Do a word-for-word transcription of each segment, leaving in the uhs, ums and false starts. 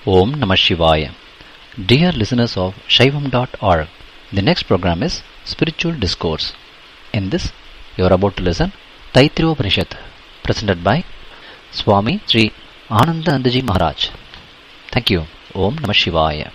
Om Namah Shivaya. Dear listeners of Shaivam dot org, the next program is Spiritual Discourse. In this, you are about to listen Taittiriya Upanishad, presented by Swami Sri Anandanandaji Maharaj. Thank you. Om Namah Shivaya.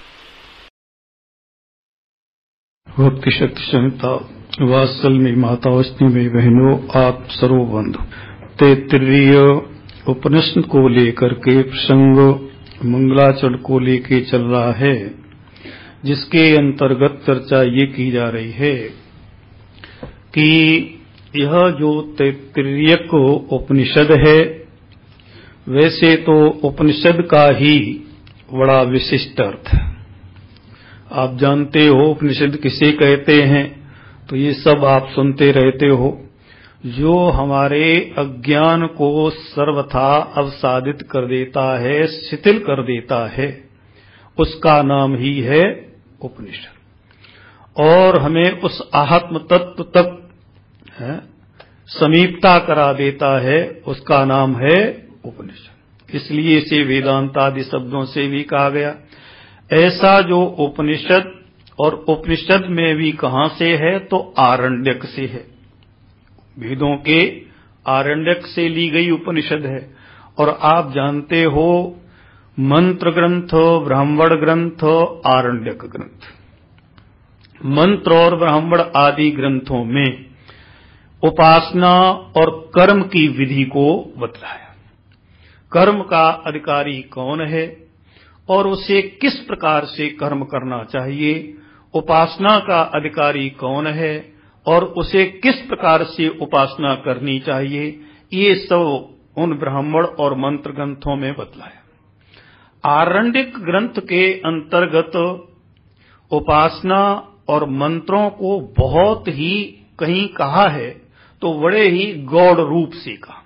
भक्ति शक्ति संहिता वात्सल में मातावस्ती में बहनों, आप सर्व बंधु, तैत्तिरीय उपनिषद को लेकर के प्रसंग मंगलाचरण को लेके चल रहा है, जिसके अंतर्गत चर्चा ये की जा रही है कि यह जो तैत्तिरीयक उपनिषद है, वैसे तो उपनिषद का ही बड़ा विशिष्ट अर्थ है। आप जानते हो उपनिषद किसे कहते हैं, तो ये सब आप सुनते रहते हो। जो हमारे अज्ञान को सर्वथा अवसादित कर देता है, शिथिल कर देता है, उसका नाम ही है उपनिषद। और हमें उस आत्म तत्व तक है, समीपता करा देता है, उसका नाम है उपनिषद। इसलिए इसे वेदांत आदि शब्दों से भी कहा गया। ऐसा जो उपनिषद, और उपनिषद में भी कहां से है, तो आरण्यक से है। वेदों के आरण्यक से ली गई उपनिषद है। और आप जानते हो मंत्र ग्रंथ, ब्राह्मण ग्रंथ, आरण्यक ग्रंथ, मंत्र और ब्राह्मण आदि ग्रंथों में उपासना और कर्म की विधि को बतलाया। कर्म का अधिकारी कौन है और उसे किस प्रकार से कर्म करना चाहिए, उपासना का अधिकारी कौन है और उसे किस प्रकार से उपासना करनी चाहिए, ये सब उन ब्राह्मण और मंत्र ग्रंथों में बतलाया। आरण्यक ग्रंथ के अंतर्गत उपासना और मंत्रों को बहुत ही कहीं कहा है, तो बड़े ही गौड़ रूप से कहा।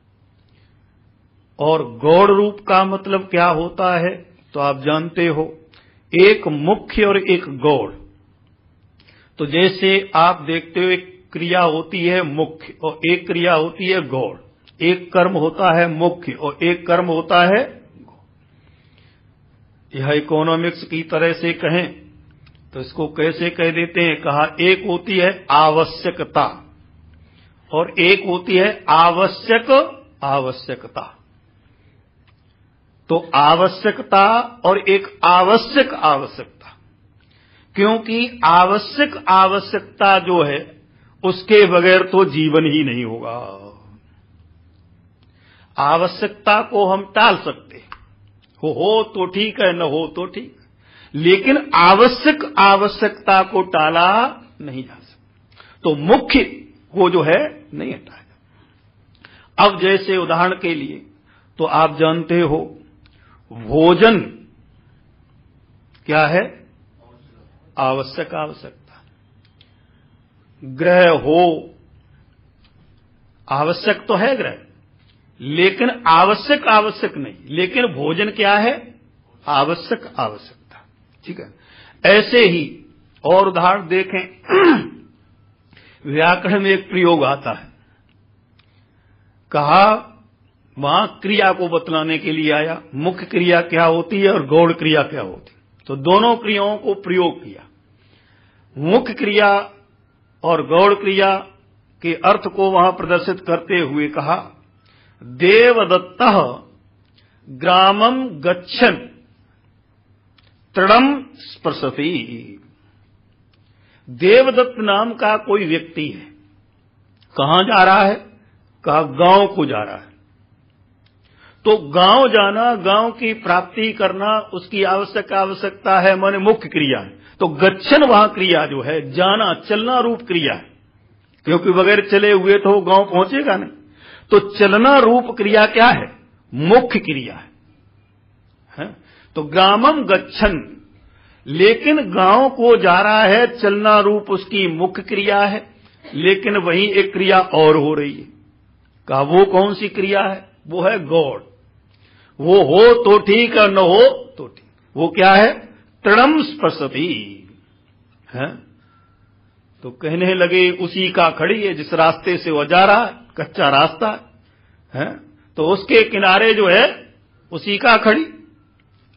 और गौड़ रूप का मतलब क्या होता है, तो आप जानते हो, एक मुख्य और एक गौड़। तो जैसे आप देखते हो, एक क्रिया होती है मुख्य और एक क्रिया होती है गौड़। एक कर्म होता है मुख्य और एक कर्म होता है गौड़। यह इकोनॉमिक्स की तरह से कहें तो इसको कैसे कह देते हैं, कहा एक होती है आवश्यकता और एक होती है आवश्यक आवश्यकता। तो आवश्यकता और एक आवश्यक आवश्यकता, क्योंकि आवश्यक आवश्यकता जो है उसके बगैर तो जीवन ही नहीं होगा। आवश्यकता को हम टाल सकते, हो हो तो ठीक है, न हो तो ठीक, लेकिन आवश्यक आवश्यकता को टाला नहीं जा सकता। तो मुख्य को जो है नहीं हटाएगा। अब जैसे उदाहरण के लिए, तो आप जानते हो भोजन क्या है, आवश्यक आवश्यकता। ग्रह हो, आवश्यक तो है ग्रह, लेकिन आवश्यक आवश्यक नहीं। लेकिन भोजन क्या है, आवश्यक आवश्यकता। ठीक है। ऐसे ही और उदाहरण देखें, व्याकरण में एक प्रयोग आता है, कहा वहां क्रिया को बतलाने के लिए आया, मुख्य क्रिया क्या होती है और गौड़ क्रिया क्या होती है। तो दोनों क्रियाओं को प्रयोग किया। मुख्य क्रिया और गौड़ क्रिया के अर्थ को वहां प्रदर्शित करते हुए कहा, देवदत्तः ग्रामम गच्छन् तृणम स्पृशति। देवदत्त नाम का कोई व्यक्ति है, कहां जा रहा है, कहा गांव को जा रहा है। तो गांव जाना, गांव की प्राप्ति करना, उसकी आवश्यक आवश्यकता है, माने मुख्य क्रिया है। तो गच्छन वहां क्रिया जो है, जाना चलना रूप क्रिया है, क्योंकि बगैर चले हुए तो गांव पहुंचेगा नहीं। तो चलना रूप क्रिया क्या है, मुख्य क्रिया है, है? तो ग्रामम गच्छन, लेकिन गांव को जा रहा है, चलना रूप उसकी मुख्य क्रिया है, लेकिन वहीं एक क्रिया और हो रही है। कहा वो कौन सी क्रिया है, वो है गौड़। वो हो तो ठीक और न हो तो ठीक। वो क्या है, तृणम स्पृशति है। तो कहने लगे उसी का खड़ी है, जिस रास्ते से वो जा रहा है, कच्चा रास्ता है, तो उसके किनारे जो है उसी का खड़ी।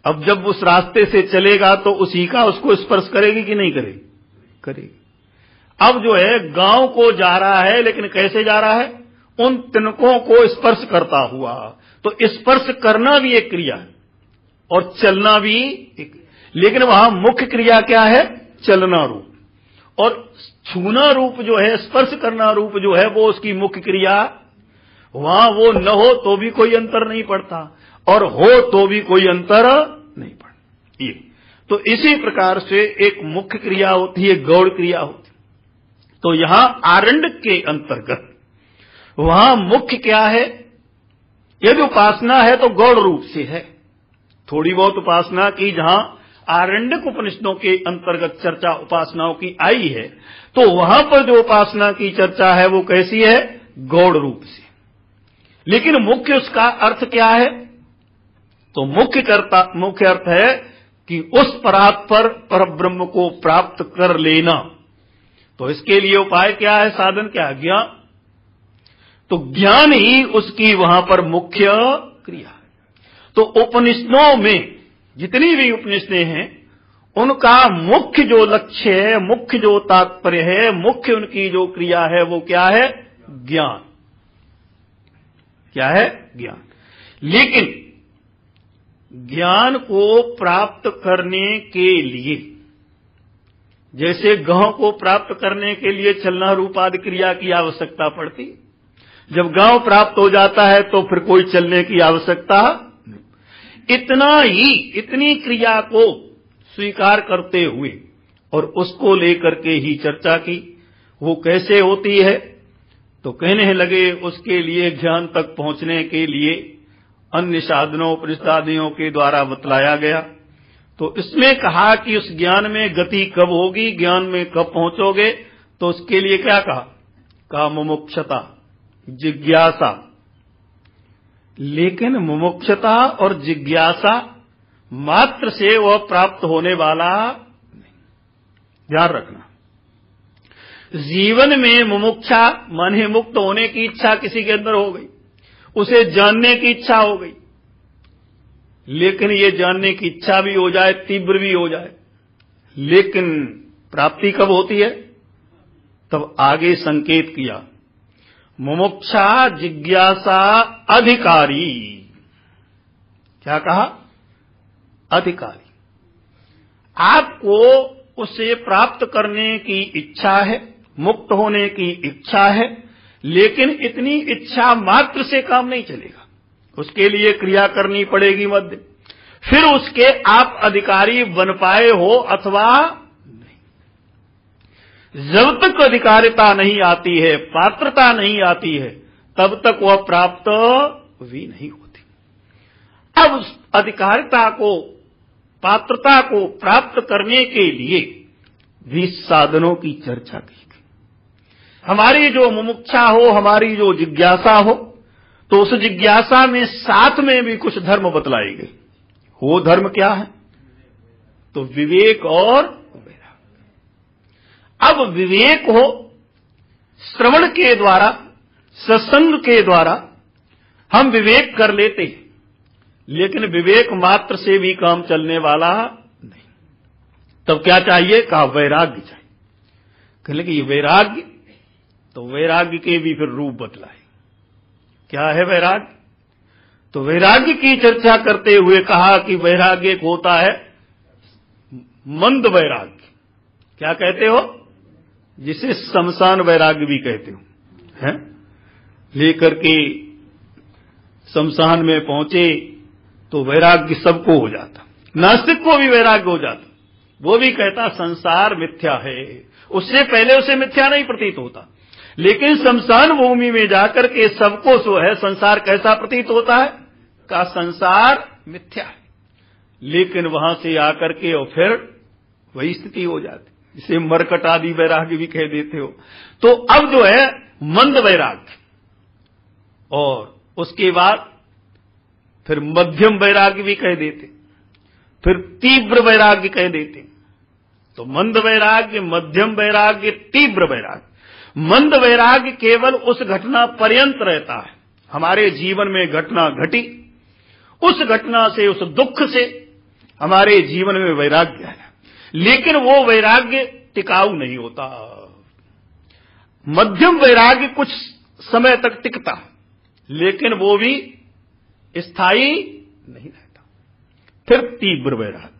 अब जब उस रास्ते से चलेगा तो उसी का उसको स्पर्श करेगी कि नहीं करेगी? करेगी। अब जो है गांव को जा रहा है, लेकिन कैसे जा रहा है? उन तिनकों को स्पर्श करता हुआ। तो स्पर्श करना भी एक क्रिया है और चलना भी एक, लेकिन वहां मुख्य क्रिया क्या है? चलना रूप। और छूना रूप जो है, स्पर्श करना रूप जो है, वो उसकी मुख्य क्रिया। वहां वो न हो तो भी कोई अंतर नहीं पड़ता और हो तो भी कोई अंतर नहीं पड़ता। ये तो इसी प्रकार से एक मुख्य क्रिया होती है, गौड़ क्रिया होती है। तो यहां आरण्यक के अंतर्गत वहां मुख्य क्या है? यदि उपासना है तो गौड़ रूप से है। थोड़ी बहुत उपासना की जहां आरण्यक उपनिषदों के अंतर्गत चर्चा उपासनाओं की आई है, तो वहां पर जो उपासना की चर्चा है वो कैसी है? गौड़ रूप से। लेकिन मुख्य उसका अर्थ क्या है? तो मुख्य करता मुख्य अर्थ है कि उस परात्पर पर ब्रह्म को प्राप्त कर लेना। तो इसके लिए उपाय क्या है? साधन क्या है? ज्ञान। तो ज्ञान ही उसकी वहां पर मुख्य क्रिया है। तो उपनिषदों में जितनी भी उपनिषदें हैं, उनका मुख्य जो लक्ष्य है, मुख्य जो तात्पर्य है, मुख्य उनकी जो क्रिया है, वो क्या है? ज्ञान। क्या है? ज्ञान। लेकिन ज्ञान को प्राप्त करने के लिए, जैसे गांव को प्राप्त करने के लिए चलना रूप आदि क्रिया की आवश्यकता पड़ती, जब गांव प्राप्त हो जाता है तो फिर कोई चलने की आवश्यकता नहीं। इतना ही, इतनी क्रिया को स्वीकार करते हुए और उसको लेकर के ही चर्चा की। वो कैसे होती है? तो कहने लगे उसके लिए ज्ञान तक पहुंचने के लिए अन्य साधनों उपनिषदादियों के द्वारा बतलाया गया। तो इसमें कहा कि उस ज्ञान में गति कब होगी, ज्ञान में कब पहुंचोगे? तो उसके लिए क्या कहा? कहा मुमुक्षता, जिज्ञासा। लेकिन मुमुक्षता और जिज्ञासा मात्र से वह प्राप्त होने वाला नहीं। ध्यान रखना, जीवन में मुमुक्षा माने मुक्त होने की इच्छा किसी के अंदर हो गई, उसे जानने की इच्छा हो गई। लेकिन ये जानने की इच्छा भी हो जाए, तीव्र भी हो जाए, लेकिन प्राप्ति कब होती है? तब आगे संकेत किया, मुमुक्षा जिज्ञासा अधिकारी। क्या कहा? अधिकारी। आपको उसे प्राप्त करने की इच्छा है, मुक्त होने की इच्छा है, लेकिन इतनी इच्छा मात्र से काम नहीं चलेगा, उसके लिए क्रिया करनी पड़ेगी मध्य। फिर उसके आप अधिकारी बन पाए हो अथवा नहीं। जब तक अधिकारिता नहीं आती है, पात्रता नहीं आती है, तब तक वह प्राप्त भी नहीं होती। अब उस अधिकारिता को, पात्रता को प्राप्त करने के लिए भी साधनों की चर्चा की गई। हमारी जो मुमुक्षा हो, हमारी जो जिज्ञासा हो, तो उस जिज्ञासा में साथ में भी कुछ धर्म बतलाए गए। वो धर्म क्या है? तो विवेक और वैराग्य। अब विवेक हो, श्रवण के द्वारा, सत्संग के द्वारा हम विवेक कर लेते हैं, लेकिन विवेक मात्र से भी काम चलने वाला नहीं। तब क्या चाहिए? कहा वैराग्य चाहिए। कहले कि ये वैराग्य, तो वैराग्य के भी फिर रूप बतलाए। क्या है वैराग्य? तो वैराग्य की चर्चा करते हुए कहा कि वैराग्य एक होता है मंद वैराग्य। क्या कहते हो? जिसे शमशान वैराग्य भी कहते हो, हैं? लेकर के शमशान में पहुंचे तो वैराग्य सबको हो जाता, नास्तिक को भी वैराग्य हो जाता। वो भी कहता संसार मिथ्या है, उससे पहले उसे मिथ्या नहीं प्रतीत होता, लेकिन शमशान भूमि में जाकर के सबको जो है संसार कैसा प्रतीत होता है? का संसार मिथ्या है। लेकिन वहां से आकर के और फिर वही स्थिति हो जाती, जिसे मरकट आदि वैराग्य भी कह देते हो। तो अब जो है मंद वैराग्य, और उसके बाद फिर मध्यम वैराग्य भी कह देते, फिर तीव्र वैराग्य कह देते। तो मंद वैराग्य, मध्यम वैराग्य, तीव्र वैराग्य। मंद वैराग्य केवल उस घटना पर्यंत रहता है। हमारे जीवन में घटना घटी, उस घटना से, उस दुख से हमारे जीवन में वैराग्य है, लेकिन वो वैराग्य टिकाऊ नहीं होता। मध्यम वैराग्य कुछ समय तक टिकता, लेकिन वो भी स्थायी नहीं रहता। फिर तीव्र वैराग्य,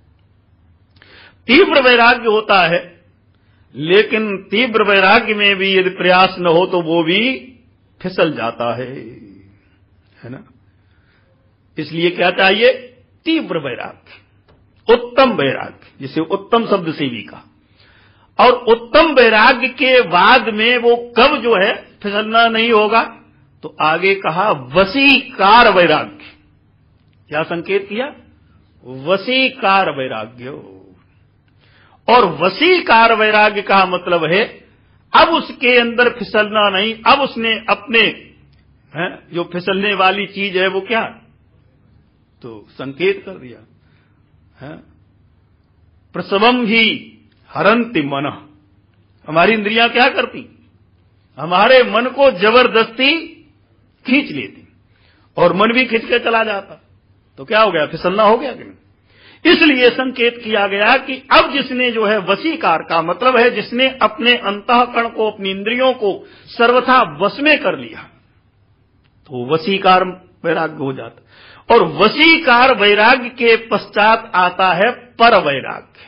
तीव्र वैराग्य होता है, लेकिन तीव्र वैराग्य में भी यदि प्रयास न हो तो वो भी फिसल जाता है, है ना। इसलिए क्या चाहिए? तीव्र वैराग्य, उत्तम वैराग्य, जिसे उत्तम शब्द से भी कहा। और उत्तम वैराग्य के बाद में वो कब जो है फिसलना नहीं होगा, तो आगे कहा वशीकार वैराग्य। क्या संकेत किया? वशीकार वैराग्य। और वशीकार वैराग्य का मतलब है अब उसके अंदर फिसलना नहीं, अब उसने अपने है, जो फिसलने वाली चीज है वो क्या, तो संकेत कर दिया है, प्रसवम ही हरंति मन। हमारी इंद्रियां क्या करती? हमारे मन को जबरदस्ती खींच लेती, और मन भी खींच के चला जाता, तो क्या हो गया? फिसलना हो गया कि नहीं? इसलिए संकेत किया गया कि अब जिसने जो है वशीकार का मतलब है जिसने अपने अंतःकरण को, अपनी इंद्रियों को सर्वथा वश में कर लिया, तो वशीकार वैराग्य हो जाता। और वशीकार वैराग्य के पश्चात आता है पर वैराग्य।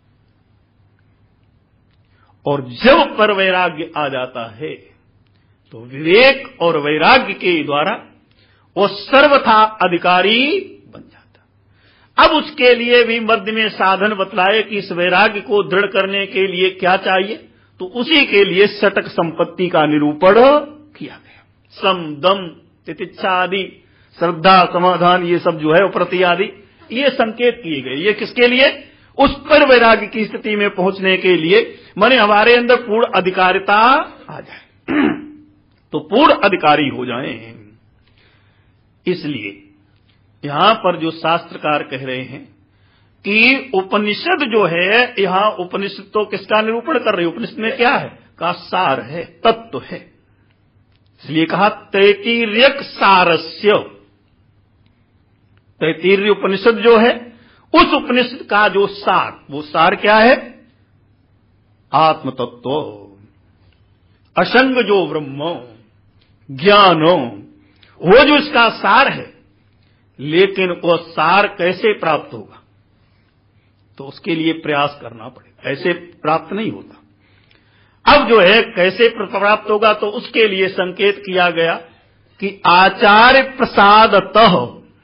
और जब पर वैराग्य आ जाता है तो विवेक और वैराग्य के द्वारा वो सर्वथा अधिकारी बन जाता। अब उसके लिए भी मध्य में साधन बतलाए कि इस वैराग्य को दृढ़ करने के लिए क्या चाहिए, तो उसी के लिए षटक संपत्ति का निरूपण किया गया। सम, दम, तितिक्षा आदि, श्रद्धा, समाधान, ये सब जो है प्रति आदि, ये संकेत किए गए। ये किसके लिए? उस पर वैराग्य की स्थिति में पहुंचने के लिए, माने हमारे अंदर पूर्ण अधिकारिता आ जाए, तो पूर्ण अधिकारी हो जाएं। इसलिए यहां पर जो शास्त्रकार कह रहे हैं कि उपनिषद जो है, यहां उपनिषद तो किसका निरूपण कर रही है? उपनिषद में क्या है? का सार है, तत्व है। इसलिए कहा तैत्तिर्यक सारस्य। तैत्तिर्य उपनिषद जो है, उस उपनिषद का जो सार, वो सार क्या है? आत्म तत्व, असंग जो ब्रह्म, ज्ञानो, वो जो इसका सार है। लेकिन वो सार कैसे प्राप्त होगा, तो उसके लिए प्रयास करना पड़ेगा, ऐसे प्राप्त नहीं होता। अब जो है कैसे प्राप्त होगा, तो उसके लिए संकेत किया गया कि आचार्य प्रसादतः।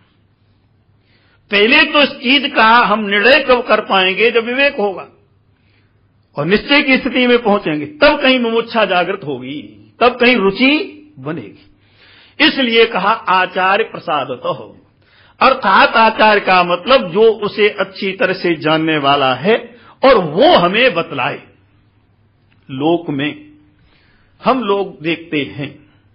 पहले तो इस चीज का हम निर्णय कब कर पाएंगे? जब विवेक होगा और निश्चय की स्थिति में पहुंचेंगे, तब कहीं मुमुक्षा जागृत होगी, तब कहीं रुचि बनेगी। इसलिए कहा आचार्य प्रसादतः, अर्थात आचार्य का मतलब जो उसे अच्छी तरह से जानने वाला है और वो हमें बतलाए। लोक में हम लोग देखते हैं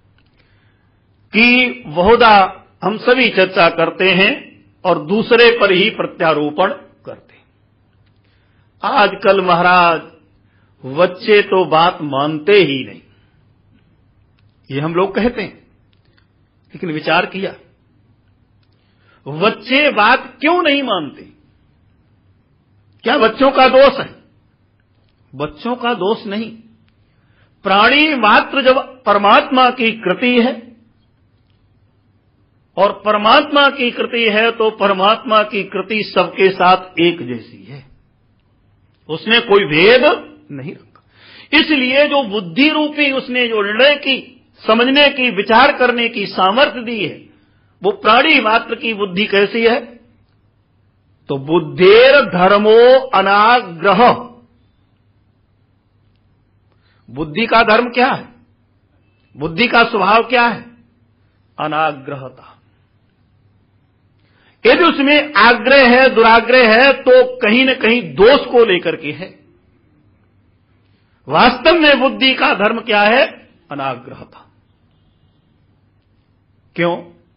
कि बहुधा हम सभी चर्चा करते हैं और दूसरे पर ही प्रत्यारोपण करते हैं। आजकल महाराज बच्चे तो बात मानते ही नहीं, ये हम लोग कहते हैं, लेकिन विचार किया बच्चे बात क्यों नहीं मानते? क्या बच्चों का दोष है? बच्चों का दोष नहीं। प्राणी मात्र जब परमात्मा की कृति है, और परमात्मा की कृति है, तो परमात्मा की कृति सबके साथ एक जैसी है, उसने कोई भेद नहीं रखा। इसलिए जो बुद्धि रूपी उसने जो निर्णय की, समझने की, विचार करने की सामर्थ्य दी है, वो प्राणी मात्र की बुद्धि कैसी है? तो बुद्धेर धर्मो अनाग्रह। बुद्धि का धर्म क्या है? बुद्धि का स्वभाव क्या है? अनाग्रहता। यदि उसमें आग्रह है, दुराग्रह है, तो कहीं न कहीं दोष को लेकर के है। वास्तव में बुद्धि का धर्म क्या है? अनाग्रहता। क्यों?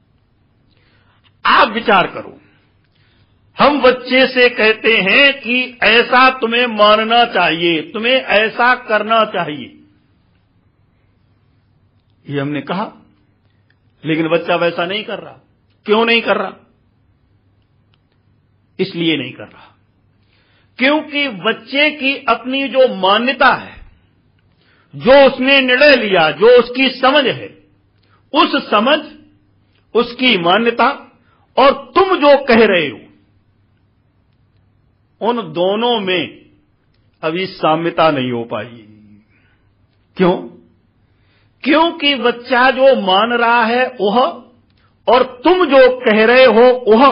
आप विचार करो, हम बच्चे से कहते हैं कि ऐसा तुम्हें मानना चाहिए, तुम्हें ऐसा करना चाहिए, ये हमने कहा, लेकिन बच्चा वैसा नहीं कर रहा। क्यों नहीं कर रहा? इसलिए नहीं कर रहा, क्योंकि बच्चे की अपनी जो मान्यता है, जो उसने निर्णय लिया, जो उसकी समझ है, उस समझ, उसकी मान्यता और तुम जो कह रहे हो, उन दोनों में अभी साम्यता नहीं हो पाई। क्यों? क्योंकि बच्चा जो मान रहा है वह और तुम जो कह रहे हो वह,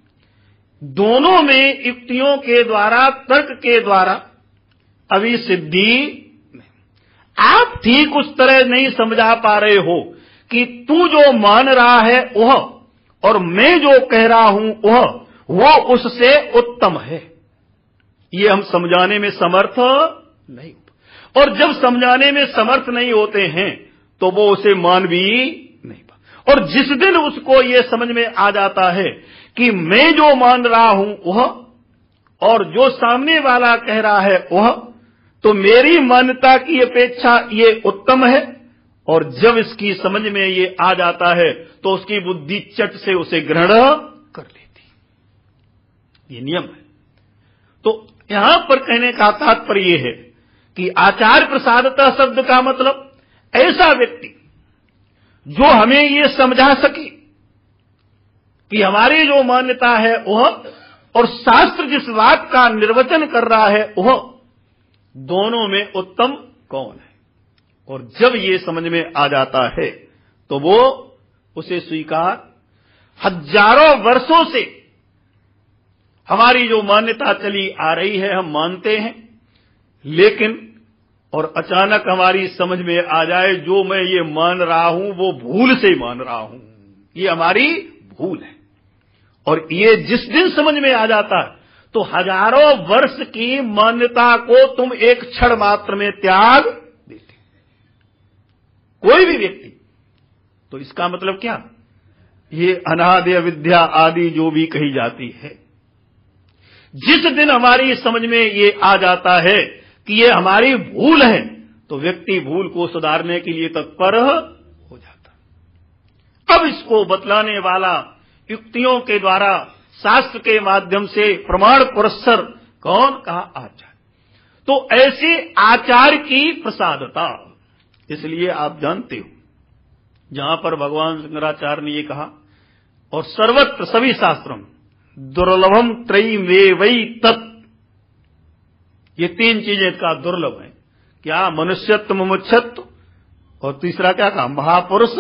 दोनों में युक्तियों के द्वारा, तर्क के द्वारा अभी सिद्धि नहीं। आप ठीक उस तरह नहीं समझा पा रहे हो कि तू जो मान रहा है वह और मैं जो कह रहा हूं वह वो उससे उत्तम है। ये हम समझाने में समर्थ नहीं, और जब समझाने में समर्थ नहीं होते हैं तो वो उसे मान भी नहीं पा। और जिस दिन उसको ये समझ में आ जाता है कि मैं जो मान रहा हूं वह और जो सामने वाला कह रहा है वह, तो मेरी मान्यता की अपेक्षा ये उत्तम है, और जब इसकी समझ में ये आ जाता है तो उसकी बुद्धि चट से उसे ग्रहण कर लेती। ये नियम है। तो यहां पर कहने का तात्पर्य यह है कि आचार्य प्रसादतः शब्द का मतलब ऐसा व्यक्ति जो हमें ये समझा सके कि हमारी जो मान्यता है वह और शास्त्र जिस बात का निर्वचन कर रहा है वह, दोनों में उत्तम कौन है। और जब ये समझ में आ जाता है तो वो उसे स्वीकार, हजारों वर्षों से हमारी जो मान्यता चली आ रही है हम मानते हैं, लेकिन और अचानक हमारी समझ में आ जाए जो मैं ये मान रहा हूं वो भूल से मान रहा हूं, ये हमारी भूल है। और ये जिस दिन समझ में आ जाता है तो हजारों वर्ष की मान्यता को तुम एक क्षण मात्र में त्याग देते, कोई भी व्यक्ति। तो इसका मतलब क्या? ये अनादि विद्या आदि जो भी कही जाती है, जिस दिन हमारी समझ में ये आ जाता है कि ये हमारी भूल है तो व्यक्ति भूल को सुधारने के लिए तत्पर हो जाता। अब इसको बतलाने वाला युक्तियों के द्वारा, शास्त्र के माध्यम से प्रमाण पुरस्सर कौन? कहा आचार्य। तो ऐसे आचार्य की प्रसादता, इसलिए आप जानते हो जहां पर भगवान शंकराचार्य ने ये कहा, और सर्वत्र सभी शास्त्रों में दुर्लभम त्रयीमेवै तत्, ये तीन चीजें का दुर्लभ है। क्या? मनुष्यत्व, मुमुक्षत्व, और तीसरा क्या कहा? महापुरुष।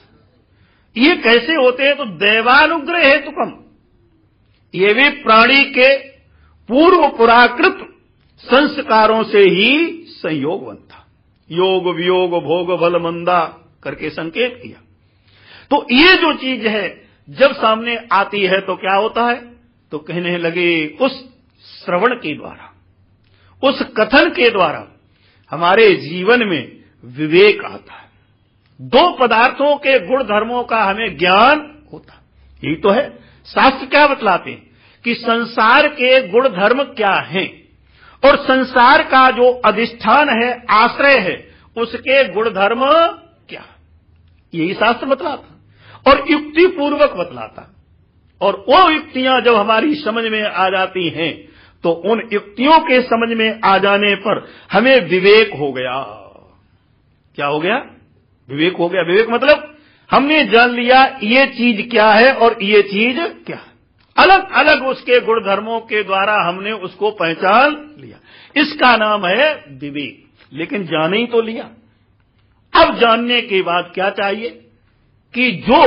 ये कैसे होते हैं? तो दैवानुग्रह हेतुकम, ये भी प्राणी के पूर्व पुराकृत संस्कारों से ही संयोग बनता। योग वियोग भोग बल मंदा करके संकेत किया। तो ये जो चीज है जब सामने आती है तो क्या होता है? तो कहने लगे उस श्रवण के द्वारा, उस कथन के द्वारा हमारे जीवन में विवेक आता है। दो पदार्थों के गुण धर्मों का हमें ज्ञान होता। यही तो है शास्त्र क्या बतलाते हैं कि संसार के गुण धर्म क्या हैं, और संसार का जो अधिष्ठान है, आश्रय है, उसके गुण धर्म क्या, यही शास्त्र बतलाता और युक्ति पूर्वक बतलाता। और वो युक्तियां जब हमारी समझ में आ जाती हैं तो उन युक्तियों के समझ में आ जाने पर हमें विवेक हो गया। क्या हो गया? विवेक हो गया। विवेक मतलब हमने जान लिया ये चीज क्या है और ये चीज क्या है, अलग अलग उसके गुण धर्मों के द्वारा हमने उसको पहचान लिया। इसका नाम है विवेक। लेकिन जाने ही तो लिया। अब जानने के बाद क्या चाहिए कि जो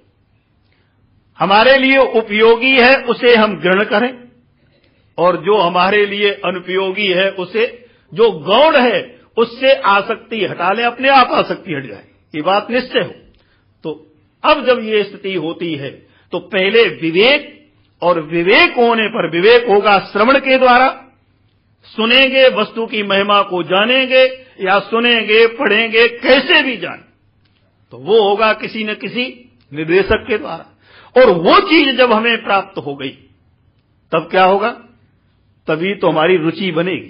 हमारे लिए उपयोगी है उसे हम ग्रहण करें, और जो हमारे लिए अनुपयोगी है उसे, जो गौण है उससे आसक्ति हटा लें, अपने आप आसक्ति हट जाए, ये बात निश्चय हो। तो अब जब ये स्थिति होती है तो पहले विवेक, और विवेक होने पर विवेक होगा श्रवण के द्वारा, सुनेंगे, वस्तु की महिमा को जानेंगे, या सुनेंगे पढ़ेंगे कैसे भी जाने, तो वो होगा किसी न किसी निर्देशक के द्वारा। और वो चीज जब हमें प्राप्त हो गई तब क्या होगा? तभी तो हमारी रुचि बनेगी,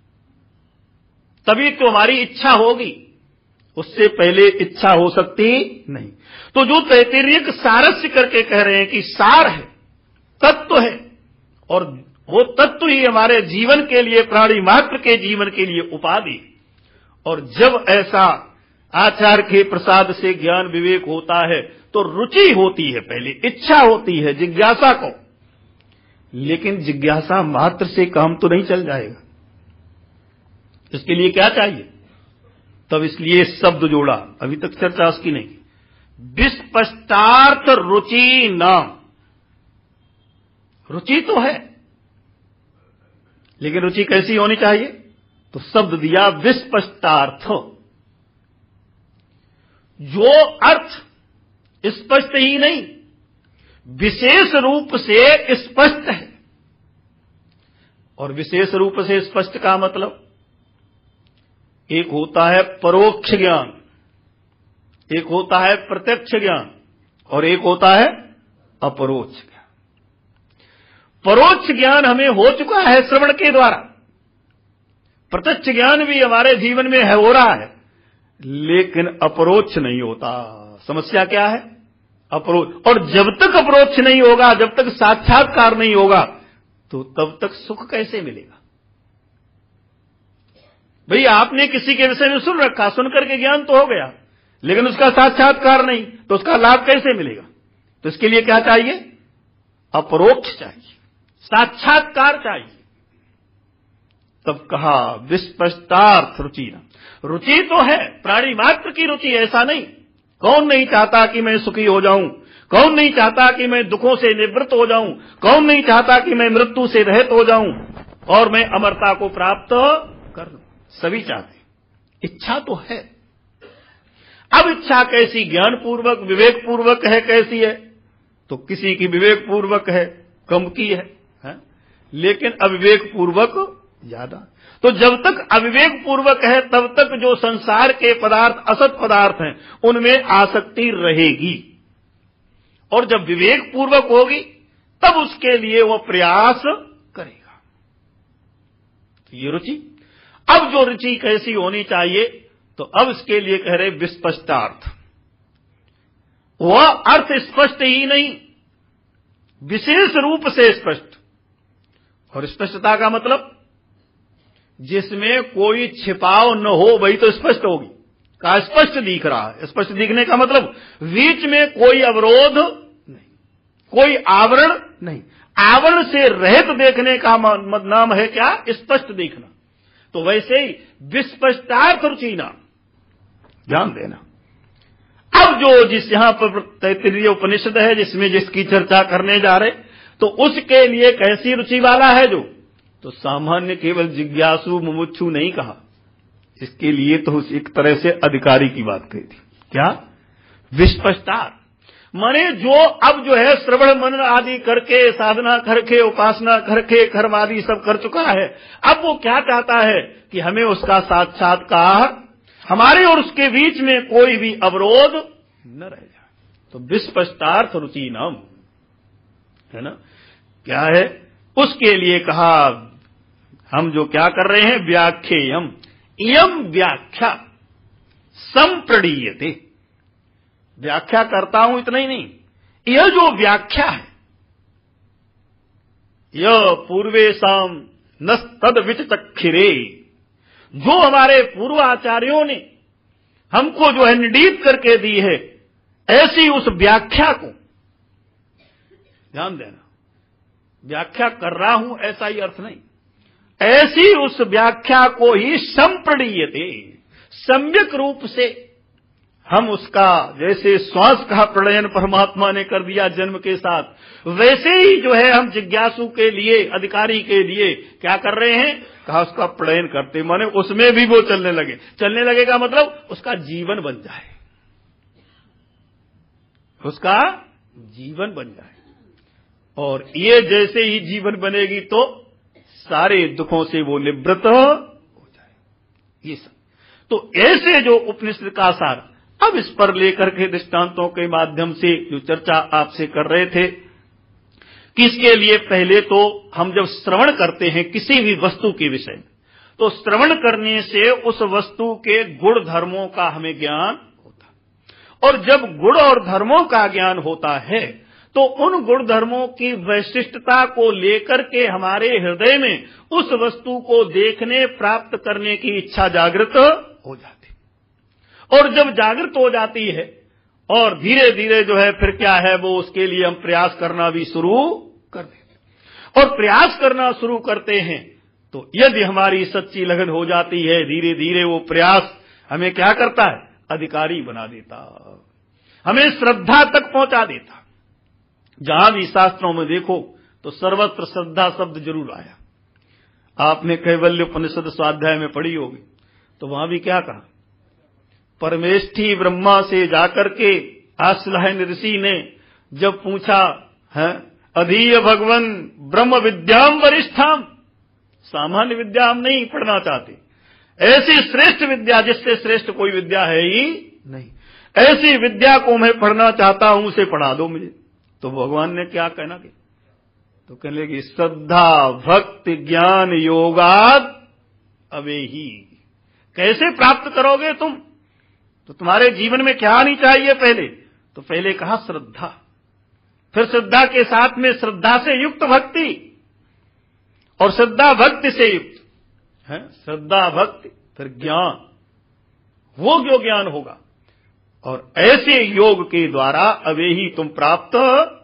तभी तो हमारी इच्छा होगी। उससे पहले इच्छा हो सकती नहीं। तो जो तैत्तिरीय सारस्य करके कह रहे हैं कि सार है, तत्व है, और वो तत्व ही हमारे जीवन के लिए, प्राणी मात्र के जीवन के लिए उपाधि। और जब ऐसा आचार्य के प्रसाद से ज्ञान विवेक होता है तो रुचि होती है, पहले इच्छा होती है जिज्ञासा को। लेकिन जिज्ञासा मात्र से काम तो नहीं चल जाएगा, इसके लिए क्या चाहिए? तब इसलिए शब्द जोड़ा, अभी तक चर्चा उसकी नहीं। विस्पष्टार्थ रुचि नाम। रुचि तो है, लेकिन रुचि कैसी होनी चाहिए? तो शब्द दिया विस्पष्टार्थ, जो अर्थ स्पष्ट ही नहीं विशेष रूप से स्पष्ट है। और विशेष रूप से स्पष्ट का मतलब, एक होता है परोक्ष ज्ञान, एक होता है प्रत्यक्ष ज्ञान, और एक होता है अपरोक्ष ज्ञान। परोक्ष ज्ञान हमें हो चुका है श्रवण के द्वारा, प्रत्यक्ष ज्ञान भी हमारे जीवन में है, हो रहा है, लेकिन अपरोक्ष नहीं होता। समस्या क्या है? अपरोक्ष। और जब तक अपरोक्ष नहीं होगा, जब तक साक्षात्कार नहीं होगा, तो तब तक सुख कैसे मिलेगा? भाई आपने किसी के विषय में सुन रखा, सुन करके ज्ञान तो हो गया, लेकिन उसका साक्षात्कार नहीं, तो उसका लाभ कैसे मिलेगा? तो इसके लिए क्या चाहिए? अपरोक्ष चाहिए, साक्षात्कार चाहिए। तब कहा विस्पष्टार्थ रुचि न। रुचि तो है प्राणी मात्र की रुचि, ऐसा नहीं। कौन नहीं चाहता कि मैं सुखी हो जाऊं? कौन नहीं चाहता कि मैं दुखों से निवृत्त हो जाऊं? कौन नहीं चाहता कि मैं मृत्यु से रहित हो जाऊं और मैं अमरता को प्राप्त कर लूं? सभी चाहते, इच्छा तो है। अब इच्छा कैसी? ज्ञान पूर्वक, विवेक पूर्वक है, कैसी है? तो किसी की विवेक पूर्वक है, कम की है, है? लेकिन अविवेक पूर्वक ज्यादा। तो जब तक अविवेक पूर्वक है तब तक जो संसार के पदार्थ, असत पदार्थ हैं, उनमें आसक्ति रहेगी। और जब विवेक पूर्वक होगी तब उसके लिए वो प्रयास करेगा। तो ये रुचि। अब जो रुचि कैसी होनी चाहिए? तो अब इसके लिए कह रहे विस्पष्टार्थ। वह अर्थ स्पष्ट ही नहीं, विशेष रूप से स्पष्ट। और स्पष्टता का मतलब जिसमें कोई छिपाव न हो, वही तो स्पष्ट होगी। का स्पष्ट दिख रहा है। स्पष्ट दिखने का मतलब बीच में कोई अवरोध नहीं, कोई आवरण नहीं। आवरण से रहित देखने का नाम है क्या? स्पष्ट देखना। तो वैसे ही विस्पष्टार्थ रुचि नाम, ध्यान देना। अब जो जिस यहां पर तैत्तिरीय उपनिषद है जिसमें जिसकी चर्चा करने जा रहे, तो उसके लिए कैसी रुचि वाला है? जो तो सामान्य केवल जिज्ञासु मुमुक्षु नहीं कहा, इसके लिए तो एक तरह से अधिकारी की बात कही थी। क्या? विस्पष्टार्थ माने जो अब जो है श्रवण मनन आदि करके, साधना करके, उपासना करके, कर्म आदि सब कर चुका है, अब वो क्या चाहता है कि हमें उसका साक्षात्कार, हमारे और उसके बीच में कोई भी अवरोध न रह जाए। तो विस्पष्टार्थ रुचि नाम है ना, क्या है? उसके लिए कहा हम जो क्या कर रहे हैं, व्याख्येयम, इयम व्याख्या संप्रणीयते। व्याख्या करता हूं इतना ही नहीं, यह जो व्याख्या है, यह पूर्वेशाम न तद विचक्षिरे, जो हमारे पूर्वाचार्यों ने हमको जो है निर्णीत करके दी है, ऐसी उस व्याख्या को ध्यान देना। व्याख्या कर रहा हूं ऐसा ही अर्थ नहीं, ऐसी उस व्याख्या को ही संप्रणीयते, सम्यक रूप से हम उसका, जैसे श्वास का प्रणयन परमात्मा ने कर दिया जन्म के साथ, वैसे ही जो है हम जिज्ञासु के लिए, अधिकारी के लिए क्या कर रहे हैं? कहा उसका प्रणयन करते, माने उसमें भी वो चलने लगे। चलने लगेगा मतलब उसका जीवन बन जाए, उसका जीवन बन जाए। और ये जैसे ही जीवन बनेगी तो सारे दुखों से वो निवृत्त हो जाए। ये सब तो ऐसे जो उपनिषद का सार, अब इस पर लेकर के दृष्टांतों के माध्यम से जो चर्चा आपसे कर रहे थे कि इसके लिए पहले तो हम जब श्रवण करते हैं किसी भी वस्तु के विषय में, तो श्रवण करने से उस वस्तु के गुण धर्मों का हमें ज्ञान होता है। और जब गुण और धर्मों का ज्ञान होता है तो उन गुण धर्मों की वैशिष्टता को लेकर के हमारे हृदय में उस वस्तु को देखने प्राप्त करने की इच्छा जागृत हो जाती, और जब जागृत हो जाती है और धीरे धीरे जो है फिर क्या है वो उसके लिए हम प्रयास करना भी शुरू कर देते, और प्रयास करना शुरू करते हैं तो यदि हमारी सच्ची लगन हो जाती है, धीरे धीरे वो प्रयास हमें क्या करता है, अधिकारी बना देता, हमें श्रद्धा तक पहुंचा देता। जहां भी शास्त्रों में देखो तो सर्वत्र श्रद्धा शब्द जरूर आया। आपने कैवल्य उपनिषद स्वाध्याय में पढ़ी होगी, तो वहां भी क्या कहा, परमेष्ठी ब्रह्मा से जाकर के आश्लायन ऋषि ने जब पूछा है, अधीय भगवन ब्रह्म विद्याम वरिष्ठाम, सामान्य विद्या हम नहीं पढ़ना चाहते, ऐसी श्रेष्ठ विद्या जिससे श्रेष्ठ कोई विद्या है ही नहीं, ऐसी विद्या को मैं पढ़ना चाहता हूं, उसे पढ़ा दो मुझे। तो भगवान ने क्या कहना कि तो कहने लगी, श्रद्धा भक्ति ज्ञान योगाद अवेही। कैसे प्राप्त करोगे तुम, तो तुम्हारे जीवन में क्या आनी चाहिए पहले, तो पहले कहा श्रद्धा, फिर श्रद्धा के साथ में श्रद्धा से युक्त भक्ति, और श्रद्धा भक्ति से युक्त है श्रद्धा भक्ति, फिर ज्ञान, वो जो ज्ञान होगा, और ऐसे योग के द्वारा अवे ही तुम प्राप्त